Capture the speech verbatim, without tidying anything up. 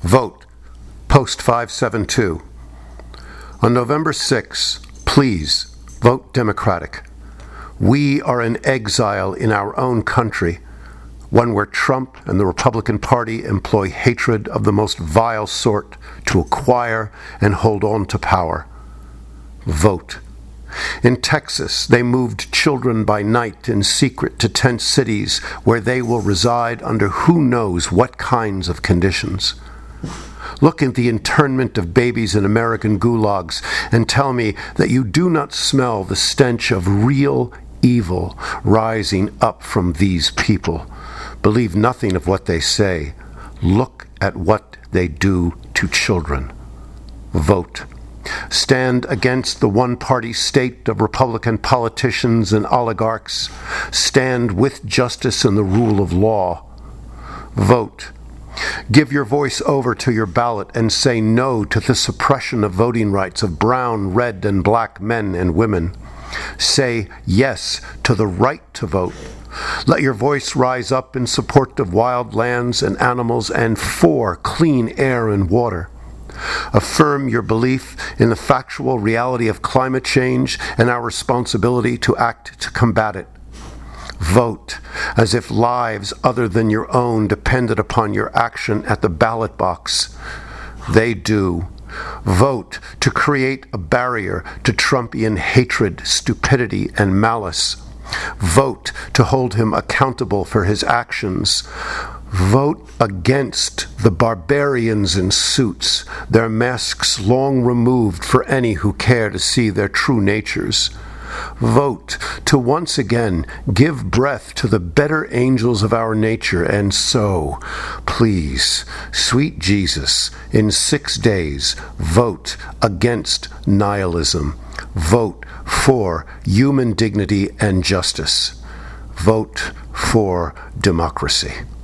Vote Post five seven two. On November sixth, please vote Democratic. We are in exile in our own country, one where Trump and the Republican Party employ hatred of the most vile sort to acquire and hold on to power. Vote. In Texas, they moved children by night in secret to tent cities where they will reside under who knows what kinds of conditions. Look at the internment of babies in American gulags and tell me that you do not smell the stench of real evil rising up from these people. Believe nothing of what they say. Look at what they do to children. Vote. Stand against the one-party state of Republican politicians and oligarchs. Stand with justice and the rule of law. Vote. Give your voice over to your ballot and say no to the suppression of voting rights of brown, red, and black men and women. Say yes to the right to vote. Let your voice rise up in support of wild lands and animals and for clean air and water. Affirm your belief in the factual reality of climate change and our responsibility to act to combat it. Vote as if lives other than your own depended upon your action at the ballot box. They do. Vote to create a barrier to Trumpian hatred, stupidity, and malice. Vote to hold him accountable for his actions. Vote against the barbarians in suits, their masks long removed for any who care to see their true natures. Vote to once again give breath to the better angels of our nature, and so, please, sweet Jesus, in six days, vote against nihilism. Vote for human dignity and justice. Vote for democracy.